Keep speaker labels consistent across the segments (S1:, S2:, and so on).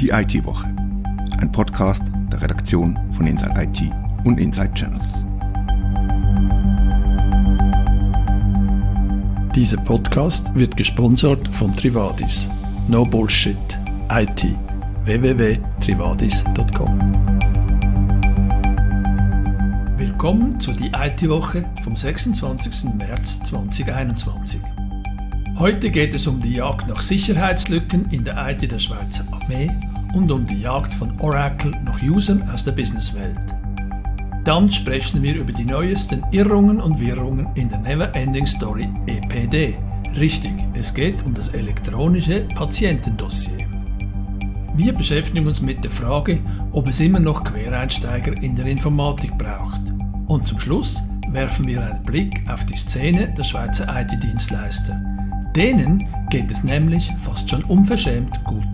S1: Die IT-Woche, ein Podcast der Redaktion von Inside IT und Inside Channels.
S2: Dieser Podcast wird gesponsert von Trivadis. No Bullshit. IT. www.trivadis.com. Willkommen zur Die IT-Woche vom 26. März 2021. Heute geht es um die Jagd nach Sicherheitslücken in der IT der Schweizer Armee und um die Jagd von Oracle nach Usern aus der Businesswelt. Dann sprechen wir über die neuesten Irrungen und Wirrungen in der Never-Ending Story EPD. Richtig, es geht um das elektronische Patientendossier. Wir beschäftigen uns mit der Frage, ob es immer noch Quereinsteiger in der Informatik braucht. Und zum Schluss werfen wir einen Blick auf die Szene der Schweizer IT-Dienstleister. Denen geht es nämlich fast schon unverschämt gut.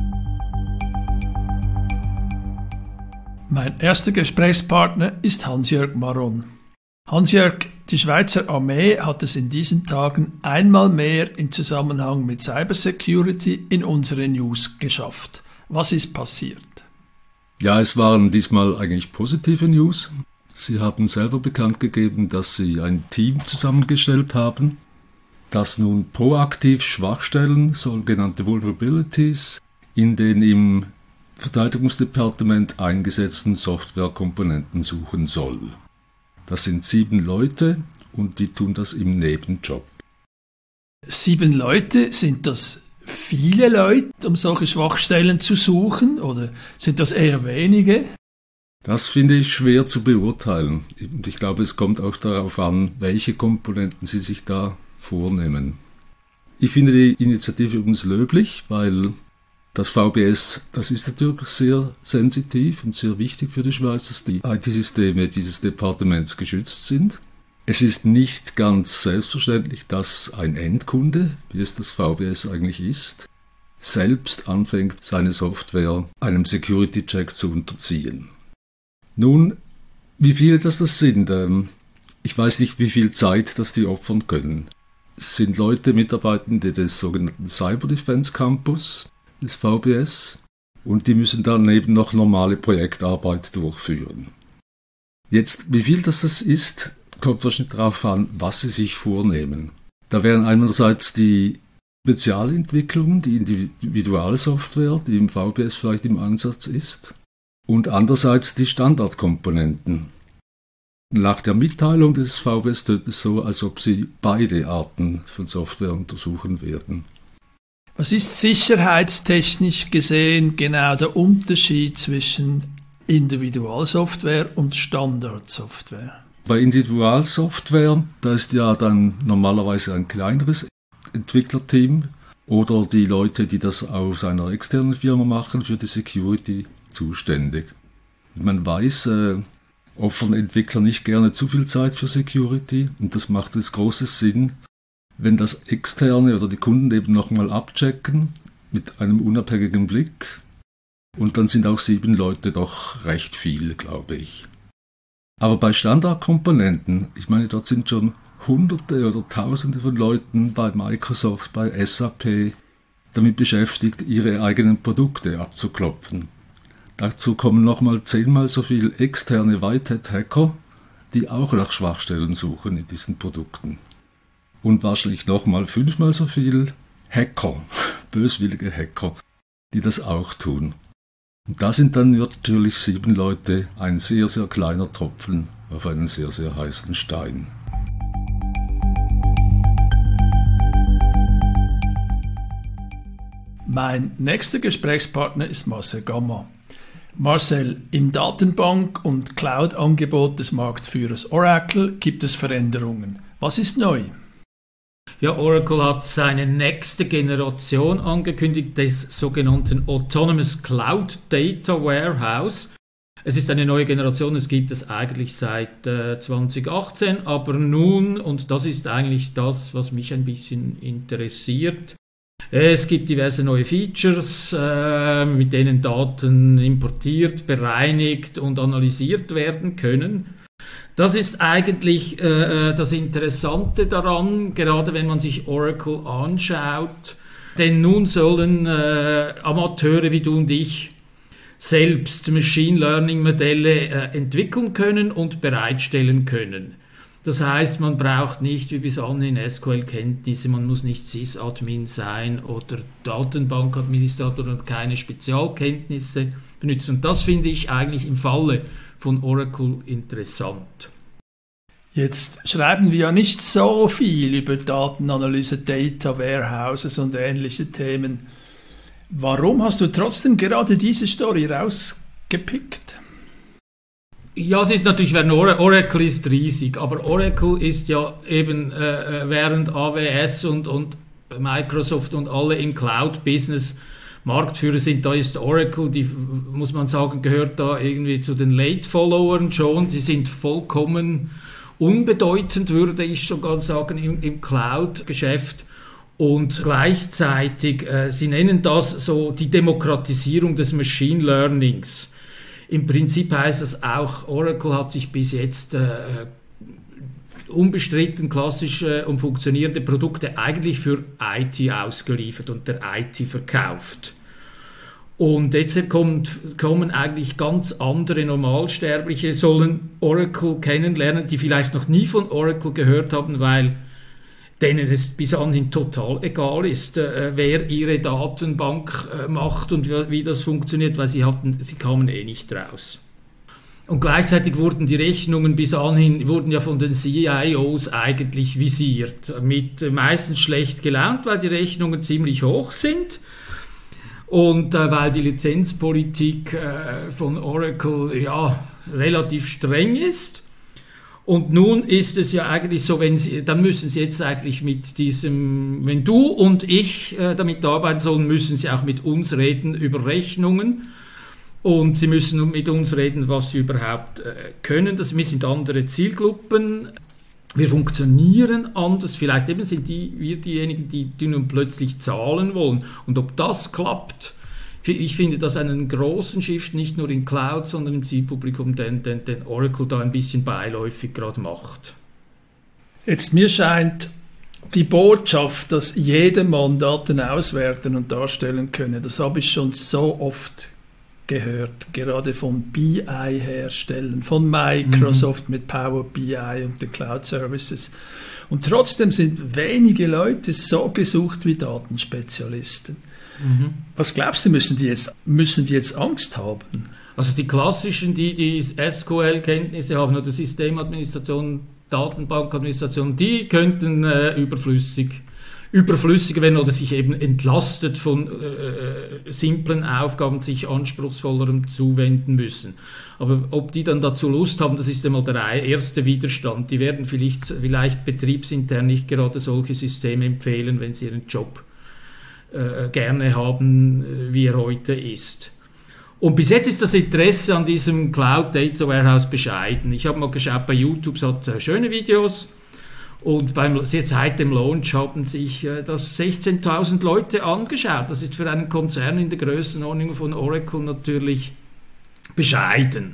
S2: Mein erster Gesprächspartner ist Hans-Jörg Maron. Hans-Jörg, die Schweizer Armee hat es in diesen Tagen einmal mehr in Zusammenhang mit Cybersecurity in unsere News geschafft. Was ist passiert?
S3: Ja, es waren diesmal eigentlich positive News. Sie haben selber bekannt gegeben, dass Sie ein Team zusammengestellt haben, das nun proaktiv Schwachstellen, sogenannte Vulnerabilities, in den im Verteidigungsdepartement eingesetzten Softwarekomponenten suchen soll. Das sind 7 Leute und die tun das im Nebenjob.
S2: 7 Leute, sind das viele Leute, um solche Schwachstellen zu suchen, oder sind das eher wenige?
S3: Das finde ich schwer zu beurteilen. Und ich glaube, es kommt auch darauf an, welche Komponenten Sie sich da vornehmen. Ich finde die Initiative übrigens löblich, weil das VBS, das ist natürlich sehr sensitiv und sehr wichtig für die Schweiz, dass die IT-Systeme dieses Departements geschützt sind. Es ist nicht ganz selbstverständlich, dass ein Endkunde, wie es das VBS eigentlich ist, selbst anfängt, seine Software einem Security-Check zu unterziehen. Nun, wie viele das sind, ich weiß nicht, wie viel Zeit das die opfern können. Es sind Leute, Mitarbeitende des sogenannten Cyber Defense Campus, des VBS, und die müssen dann eben noch normale Projektarbeit durchführen. Jetzt, wie viel das ist, kommt wahrscheinlich darauf an, was sie sich vornehmen. Da wären einerseits die Spezialentwicklungen, die Individualsoftware, die im VBS vielleicht im Einsatz ist, und andererseits die Standardkomponenten. Nach der Mitteilung des VBS tönt es so, als ob sie beide Arten von Software untersuchen werden.
S2: Was ist sicherheitstechnisch gesehen genau der Unterschied zwischen Individualsoftware und Standardsoftware?
S3: Bei Individualsoftware, da ist ja dann normalerweise ein kleineres Entwicklerteam oder die Leute, die das aus einer externen Firma machen, für die Security zuständig. Man weiß, opfern Entwickler nicht gerne zu viel Zeit für Security und das macht es großes Sinn, wenn das Externe oder die Kunden eben nochmal abchecken mit einem unabhängigen Blick, und dann sind auch 7 Leute doch recht viel, glaube ich. Aber bei Standardkomponenten, ich meine, dort sind schon Hunderte oder Tausende von Leuten bei Microsoft, bei SAP damit beschäftigt, ihre eigenen Produkte abzuklopfen. Dazu kommen nochmal 10-mal so viele externe Whitehat-Hacker, die auch nach Schwachstellen suchen in diesen Produkten. Und wahrscheinlich nochmal 5-mal so viele Hacker, böswillige Hacker, die das auch tun. Und da sind dann natürlich 7 Leute ein sehr, sehr kleiner Tropfen auf einen sehr, sehr heißen Stein.
S2: Mein nächster Gesprächspartner ist Marcel Gamma. Marcel, im Datenbank- und Cloud-Angebot des Marktführers Oracle gibt es Veränderungen. Was ist neu?
S4: Ja, Oracle hat seine nächste Generation angekündigt, des sogenannten Autonomous Cloud Data Warehouse. Es ist eine neue Generation, es gibt es eigentlich seit 2018, aber nun, und das ist eigentlich das, was mich ein bisschen interessiert, es gibt diverse neue Features, mit denen Daten importiert, bereinigt und analysiert werden können. Das ist eigentlich das Interessante daran, gerade wenn man sich Oracle anschaut. Denn nun sollen Amateure wie du und ich selbst Machine Learning Modelle entwickeln können und bereitstellen können. Das heißt, man braucht nicht wie bis anhin SQL-Kenntnisse, man muss nicht Sysadmin sein oder Datenbankadministrator und keine Spezialkenntnisse benutzen. Und das finde ich eigentlich im Falle von Oracle interessant.
S2: Jetzt schreiben wir ja nicht so viel über Datenanalyse, Data Warehouses und ähnliche Themen. Warum hast du trotzdem gerade diese Story rausgepickt?
S4: Ja, es ist natürlich, Oracle ist riesig, aber Oracle ist ja eben während AWS und Microsoft und alle im Cloud-Business Marktführer sind, da ist Oracle, die, muss man sagen, gehört da irgendwie zu den Late-Followern schon. Sie sind vollkommen unbedeutend, würde ich sogar sagen, im Cloud-Geschäft. Und gleichzeitig, sie nennen das so die Demokratisierung des Machine Learnings. Im Prinzip heißt das auch, Oracle hat sich bis jetzt unbestritten klassische und funktionierende Produkte eigentlich für IT ausgeliefert und der IT verkauft. Und jetzt kommen eigentlich ganz andere Normalsterbliche, sollen Oracle kennenlernen, die vielleicht noch nie von Oracle gehört haben, weil denen es bis anhin total egal ist, wer ihre Datenbank macht und wie das funktioniert, weil sie kamen eh nicht raus. Und gleichzeitig wurden die Rechnungen bis anhin ja von den CIOs eigentlich visiert, mit meistens schlecht gelaunt, weil die Rechnungen ziemlich hoch sind und weil die Lizenzpolitik von Oracle ja relativ streng ist. Und nun ist es ja eigentlich so, dann müssen Sie jetzt eigentlich mit diesem, wenn du und ich damit arbeiten sollen, müssen Sie auch mit uns reden über Rechnungen. Und Sie müssen mit uns reden, was Sie überhaupt können. Wir sind andere Zielgruppen. Wir funktionieren anders. Vielleicht eben sind wir diejenigen, die nun plötzlich zahlen wollen. Und ob das klappt, ich finde das einen großen Shift, nicht nur in Cloud, sondern im Zielpublikum, den Oracle da ein bisschen beiläufig gerade macht.
S2: Jetzt mir scheint die Botschaft, dass jedermann Daten auswerten und darstellen könne, das habe ich schon so oft gehört, gerade von BI-Herstellern, von Microsoft mit Power BI und den Cloud Services. Und trotzdem sind wenige Leute so gesucht wie Datenspezialisten. Was glaubst du, müssen die jetzt Angst haben?
S4: Also die klassischen, die SQL-Kenntnisse haben oder Systemadministration, Datenbankadministration, die könnten überflüssiger werden oder sich eben entlastet von simplen Aufgaben, sich anspruchsvollerem zuwenden müssen. Aber ob die dann dazu Lust haben, das ist einmal der erste Widerstand. Die werden vielleicht betriebsintern nicht gerade solche Systeme empfehlen, wenn sie ihren Job gerne haben, wie er heute ist. Und bis jetzt ist das Interesse an diesem Cloud Data Warehouse bescheiden. Ich habe mal geschaut bei YouTube, es hat schöne Videos und seit dem Launch haben sich das 16.000 Leute angeschaut. Das ist für einen Konzern in der Größenordnung von Oracle natürlich bescheiden.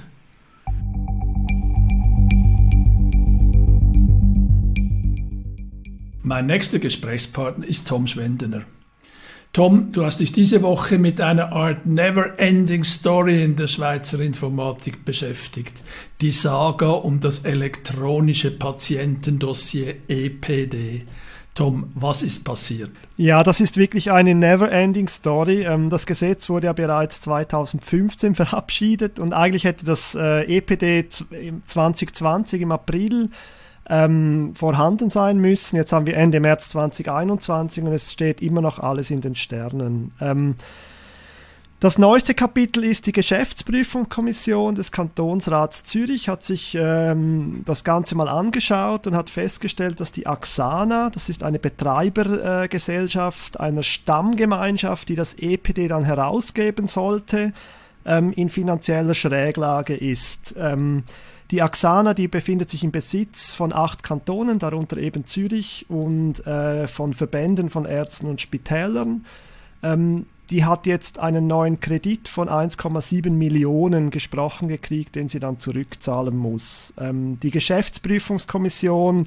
S2: Mein nächster Gesprächspartner ist Tom Schwendener. Tom, du hast dich diese Woche mit einer Art Never-Ending Story in der Schweizer Informatik beschäftigt. Die Saga um das elektronische Patientendossier EPD. Tom, was ist passiert?
S5: Ja, das ist wirklich eine Never-Ending Story. Das Gesetz wurde ja bereits 2015 verabschiedet und eigentlich hätte das EPD 2020 im April vorhanden sein müssen. Jetzt haben wir Ende März 2021 und es steht immer noch alles in den Sternen. Das neueste Kapitel ist die Geschäftsprüfungskommission des Kantonsrats Zürich, hat sich das Ganze mal angeschaut und hat festgestellt, dass die Axana, das ist eine Betreibergesellschaft einer Stammgemeinschaft, die das EPD dann herausgeben sollte, in finanzieller Schräglage ist. Die Axana, die befindet sich im Besitz von 8 Kantonen, darunter eben Zürich und von Verbänden von Ärzten und Spitälern. Die hat jetzt einen neuen Kredit von 1,7 Millionen gesprochen gekriegt, den sie dann zurückzahlen muss. Die Geschäftsprüfungskommission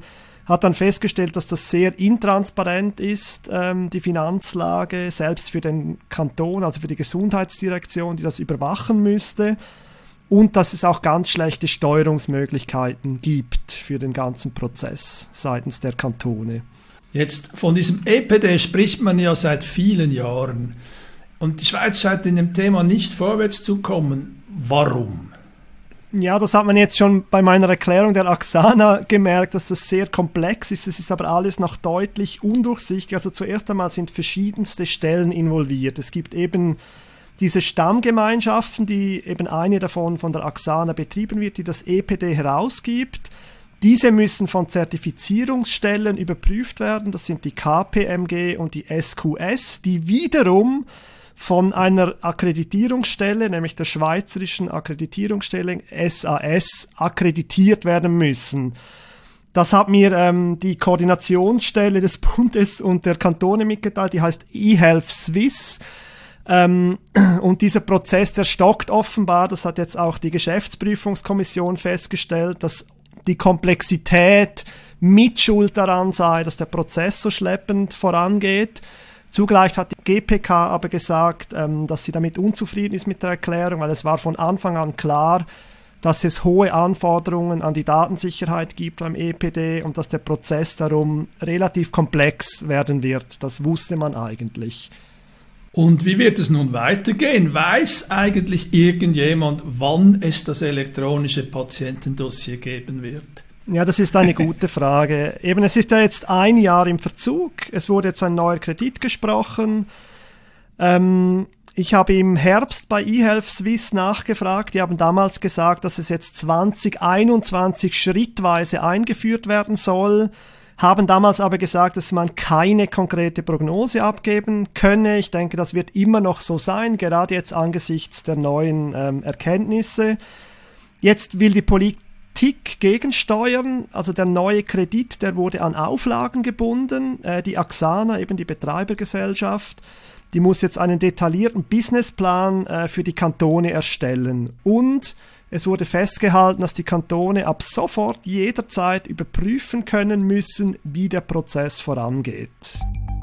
S5: hat dann festgestellt, dass das sehr intransparent ist, die Finanzlage, selbst für den Kanton, also für die Gesundheitsdirektion, die das überwachen müsste. Und dass es auch ganz schlechte Steuerungsmöglichkeiten gibt für den ganzen Prozess seitens der Kantone.
S2: Jetzt von diesem EPD spricht man ja seit vielen Jahren. Und die Schweiz scheint in dem Thema nicht vorwärts zu kommen. Warum?
S5: Ja, das hat man jetzt schon bei meiner Erklärung der Axana gemerkt, dass das sehr komplex ist. Es ist aber alles noch deutlich undurchsichtig. Also zuerst einmal sind verschiedenste Stellen involviert. Es gibt eben diese Stammgemeinschaften, die eben eine davon von der Axana betrieben wird, die das EPD herausgibt. Diese müssen von Zertifizierungsstellen überprüft werden. Das sind die KPMG und die SQS, die wiederum von einer Akkreditierungsstelle, nämlich der Schweizerischen Akkreditierungsstelle SAS, akkreditiert werden müssen. Das hat mir die Koordinationsstelle des Bundes und der Kantone mitgeteilt, die heißt eHealth Swiss. Und dieser Prozess, der stockt offenbar, das hat jetzt auch die Geschäftsprüfungskommission festgestellt, dass die Komplexität mit Schuld daran sei, dass der Prozess so schleppend vorangeht. Zugleich hat die GPK aber gesagt, dass sie damit unzufrieden ist mit der Erklärung, weil es war von Anfang an klar, dass es hohe Anforderungen an die Datensicherheit gibt beim EPD und dass der Prozess darum relativ komplex werden wird. Das wusste man eigentlich.
S2: Und wie wird es nun weitergehen? Weiß eigentlich irgendjemand, wann es das elektronische Patientendossier geben wird?
S5: Ja, das ist eine gute Frage. Eben, es ist ja jetzt ein Jahr im Verzug. Es wurde jetzt ein neuer Kredit gesprochen. Ich habe im Herbst bei eHealth Swiss nachgefragt. Die haben damals gesagt, dass es jetzt 2021 schrittweise eingeführt werden soll. Haben damals aber gesagt, dass man keine konkrete Prognose abgeben könne. Ich denke, das wird immer noch so sein, gerade jetzt angesichts der neuen Erkenntnisse. Jetzt will die Politik gegensteuern, also der neue Kredit, der wurde an Auflagen gebunden. Die Axana, eben die Betreibergesellschaft, die muss jetzt einen detaillierten Businessplan für die Kantone erstellen. Und es wurde festgehalten, dass die Kantone ab sofort jederzeit überprüfen können müssen, wie der Prozess vorangeht.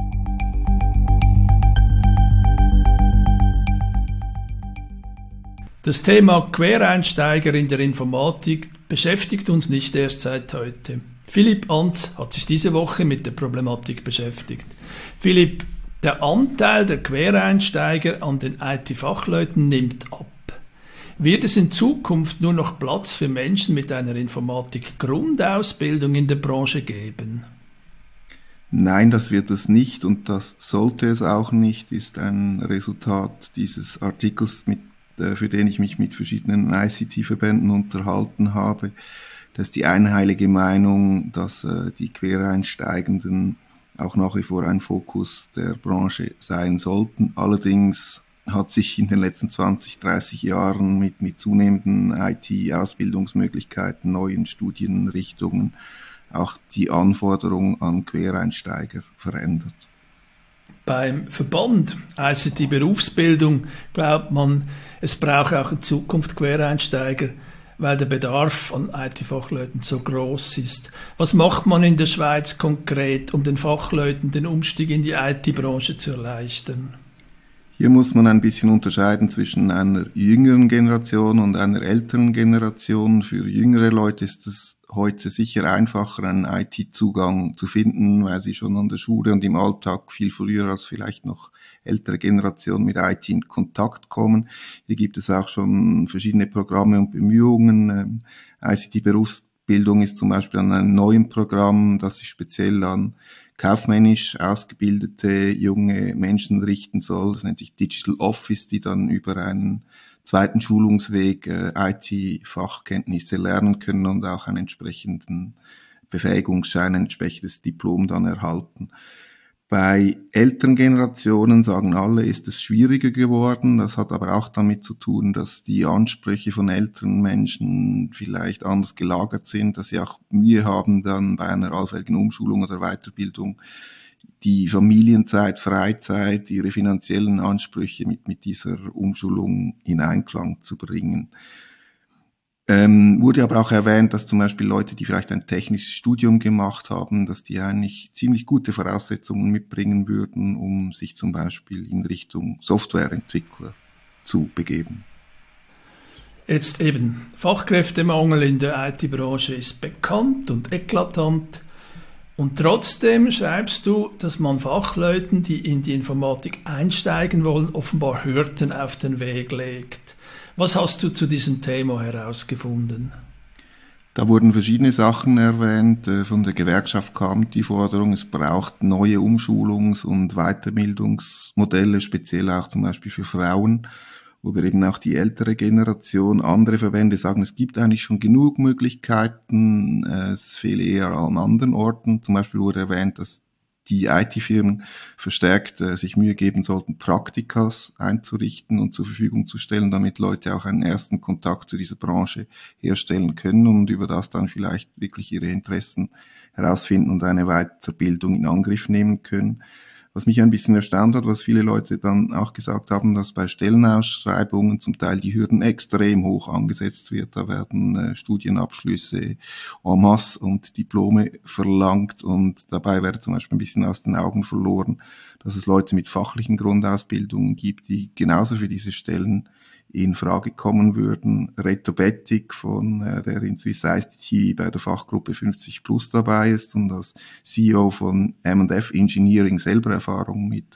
S2: Das Thema Quereinsteiger in der Informatik beschäftigt uns nicht erst seit heute. Philipp Antz hat sich diese Woche mit der Problematik beschäftigt. Philipp, der Anteil der Quereinsteiger an den IT-Fachleuten nimmt ab. Wird es in Zukunft nur noch Platz für Menschen mit einer Informatik-Grundausbildung in der Branche geben?
S1: Nein, das wird es nicht und das sollte es auch nicht, ist ein Resultat dieses Artikels, für den ich mich mit verschiedenen ICT-Verbänden unterhalten habe. Das ist die einhellige Meinung, dass die Quereinsteigenden auch nach wie vor ein Fokus der Branche sein sollten. Allerdings hat sich in den letzten 20, 30 Jahren mit zunehmenden IT-Ausbildungsmöglichkeiten, neuen Studienrichtungen auch die Anforderung an Quereinsteiger verändert.
S2: Beim Verband ICT Berufsbildung glaubt man, es braucht auch in Zukunft Quereinsteiger, weil der Bedarf an IT-Fachleuten so groß ist. Was macht man in der Schweiz konkret, um den Fachleuten den Umstieg in die IT-Branche zu erleichtern?
S1: Hier muss man ein bisschen unterscheiden zwischen einer jüngeren Generation und einer älteren Generation. Für jüngere Leute ist es heute sicher einfacher, einen IT-Zugang zu finden, weil sie schon an der Schule und im Alltag viel früher als vielleicht noch ältere Generationen mit IT in Kontakt kommen. Hier gibt es auch schon verschiedene Programme und Bemühungen. ICT-Berufsbildung ist zum Beispiel an einem neuen Programm, das sich speziell an kaufmännisch ausgebildete junge Menschen richten soll. Das nennt sich Digital Office, die dann über einen zweiten Schulungsweg IT-Fachkenntnisse lernen können und auch einen entsprechenden Befähigungsschein, ein entsprechendes Diplom dann erhalten. Bei älteren Generationen, sagen alle, ist es schwieriger geworden. Das hat aber auch damit zu tun, dass die Ansprüche von älteren Menschen vielleicht anders gelagert sind, dass sie auch Mühe haben, dann bei einer allfälligen Umschulung oder Weiterbildung die Familienzeit, Freizeit, ihre finanziellen Ansprüche mit dieser Umschulung in Einklang zu bringen. Wurde aber auch erwähnt, dass zum Beispiel Leute, die vielleicht ein technisches Studium gemacht haben, dass die eigentlich ziemlich gute Voraussetzungen mitbringen würden, um sich zum Beispiel in Richtung Softwareentwickler zu begeben.
S2: Jetzt eben, Fachkräftemangel in der IT-Branche ist bekannt und eklatant. Und trotzdem schreibst du, dass man Fachleuten, die in die Informatik einsteigen wollen, offenbar Hürden auf den Weg legt. Was hast du zu diesem Thema herausgefunden?
S1: Da wurden verschiedene Sachen erwähnt. Von der Gewerkschaft kam die Forderung, es braucht neue Umschulungs- und Weiterbildungsmodelle, speziell auch zum Beispiel für Frauen oder eben auch die ältere Generation. Andere Verbände sagen, es gibt eigentlich schon genug Möglichkeiten, es fehle eher an anderen Orten. Zum Beispiel wurde erwähnt, dass die IT-Firmen verstärkt sich Mühe geben sollten, Praktikas einzurichten und zur Verfügung zu stellen, damit Leute auch einen ersten Kontakt zu dieser Branche herstellen können und über das dann vielleicht wirklich ihre Interessen herausfinden und eine Weiterbildung in Angriff nehmen können. Was mich ein bisschen erstaunt hat, was viele Leute dann auch gesagt haben, dass bei Stellenausschreibungen zum Teil die Hürden extrem hoch angesetzt wird. Da werden Studienabschlüsse en masse und Diplome verlangt und dabei wird zum Beispiel ein bisschen aus den Augen verloren, dass es Leute mit fachlichen Grundausbildungen gibt, die genauso für diese Stellen in Frage kommen würden. Reto Bettig, der in Swiss ICT bei der Fachgruppe 50 Plus dabei ist und als CEO von M&F Engineering selber Erfahrung mit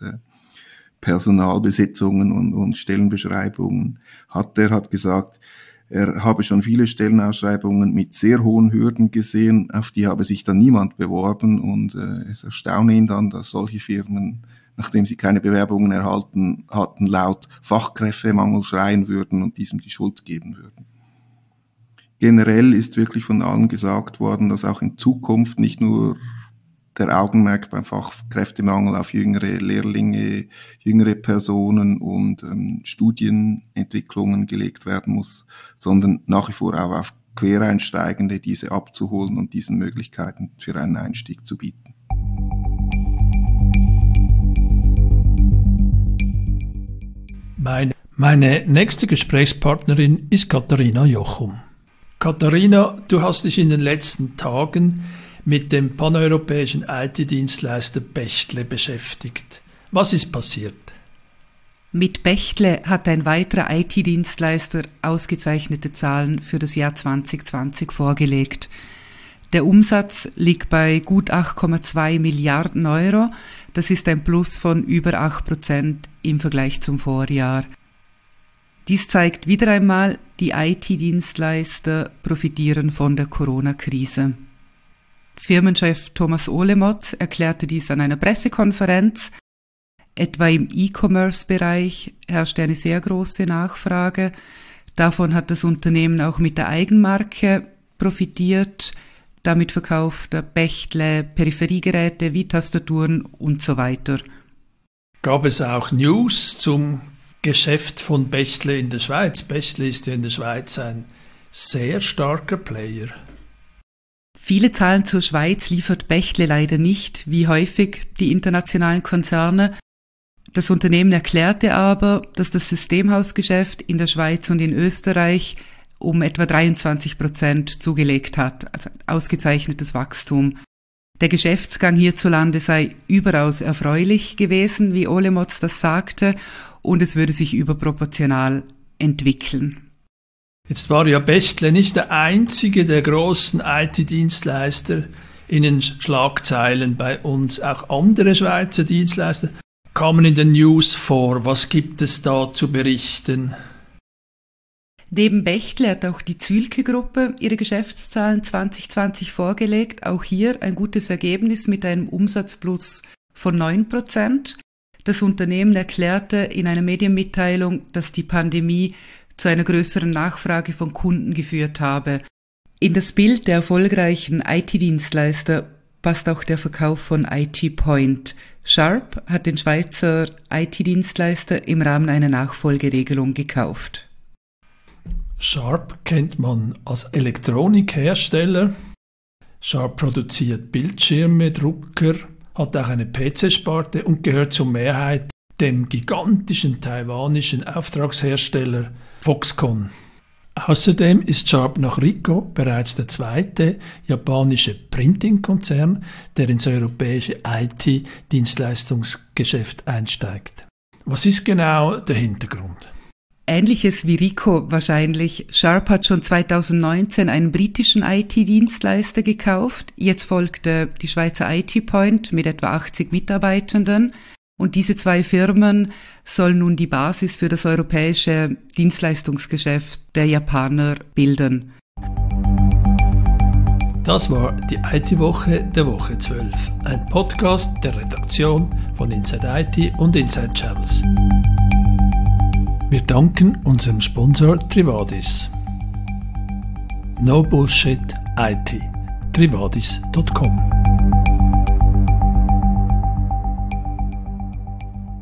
S1: Personalbesetzungen und Stellenbeschreibungen hat. Der hat gesagt, er habe schon viele Stellenausschreibungen mit sehr hohen Hürden gesehen, auf die habe sich dann niemand beworben und es erstaune ihn dann, dass solche Firmen, nachdem sie keine Bewerbungen erhalten hatten, laut Fachkräftemangel schreien würden und diesem die Schuld geben würden. Generell ist wirklich von allen gesagt worden, dass auch in Zukunft nicht nur der Augenmerk beim Fachkräftemangel auf jüngere Lehrlinge, jüngere Personen und Studienentwicklungen gelegt werden muss, sondern nach wie vor auch auf Quereinsteigende, diese abzuholen und diesen Möglichkeiten für einen Einstieg zu bieten.
S2: Meine nächste Gesprächspartnerin ist Katharina Jochum. Katharina, du hast dich in den letzten Tagen mit dem paneuropäischen IT-Dienstleister Bechtle beschäftigt. Was ist passiert?
S6: Mit Bechtle hat ein weiterer IT-Dienstleister ausgezeichnete Zahlen für das Jahr 2020 vorgelegt. Der Umsatz liegt bei gut 8,2 Milliarden Euro. Das ist ein Plus von über 8% im Vergleich zum Vorjahr. Dies zeigt wieder einmal, die IT-Dienstleister profitieren von der Corona-Krise. Firmenchef Thomas Olemotz erklärte dies an einer Pressekonferenz. Etwa im E-Commerce-Bereich herrschte eine sehr große Nachfrage. Davon hat das Unternehmen auch mit der Eigenmarke profitiert. Damit verkauft der Bechtle Peripheriegeräte wie Tastaturen und so weiter.
S2: Gab es auch News zum Geschäft von Bechtle in der Schweiz? Bechtle ist ja in der Schweiz ein sehr starker Player.
S6: Viele Zahlen zur Schweiz liefert Bechtle leider nicht, wie häufig die internationalen Konzerne. Das Unternehmen erklärte aber, dass das Systemhausgeschäft in der Schweiz und in Österreich um etwa 23% zugelegt hat, also ausgezeichnetes Wachstum. Der Geschäftsgang hierzulande sei überaus erfreulich gewesen, wie Olemotz das sagte, und es würde sich überproportional entwickeln.
S2: Jetzt war ja Bechtle nicht der einzige der großen IT-Dienstleister in den Schlagzeilen bei uns. Auch andere Schweizer Dienstleister kamen in den News vor. Was gibt es da zu berichten?
S6: Neben Bechtle hat auch die Zühlke-Gruppe ihre Geschäftszahlen 2020 vorgelegt. Auch hier ein gutes Ergebnis mit einem Umsatzplus von 9%. Das Unternehmen erklärte in einer Medienmitteilung, dass die Pandemie zu einer größeren Nachfrage von Kunden geführt habe. In das Bild der erfolgreichen IT-Dienstleister passt auch der Verkauf von IT-Point. Sharp hat den Schweizer IT-Dienstleister im Rahmen einer Nachfolgeregelung gekauft.
S2: Sharp kennt man als Elektronikhersteller. Sharp produziert Bildschirme, Drucker, hat auch eine PC-Sparte und gehört zur Mehrheit dem gigantischen taiwanischen Auftragshersteller Foxconn. Außerdem ist Sharp nach Ricoh bereits der zweite japanische Printing-Konzern, der ins europäische IT-Dienstleistungsgeschäft einsteigt. Was ist genau der Hintergrund?
S6: Ähnliches wie Ricoh wahrscheinlich. Sharp hat schon 2019 einen britischen IT-Dienstleister gekauft. Jetzt folgte die Schweizer IT-Point mit etwa 80 Mitarbeitenden. Und diese zwei Firmen sollen nun die Basis für das europäische Dienstleistungsgeschäft der Japaner bilden.
S2: Das war die IT-Woche der Woche 12, ein Podcast der Redaktion von Inside IT und Inside Travels. Wir danken unserem Sponsor Trivadis. No Bullshit IT. Trivadis.com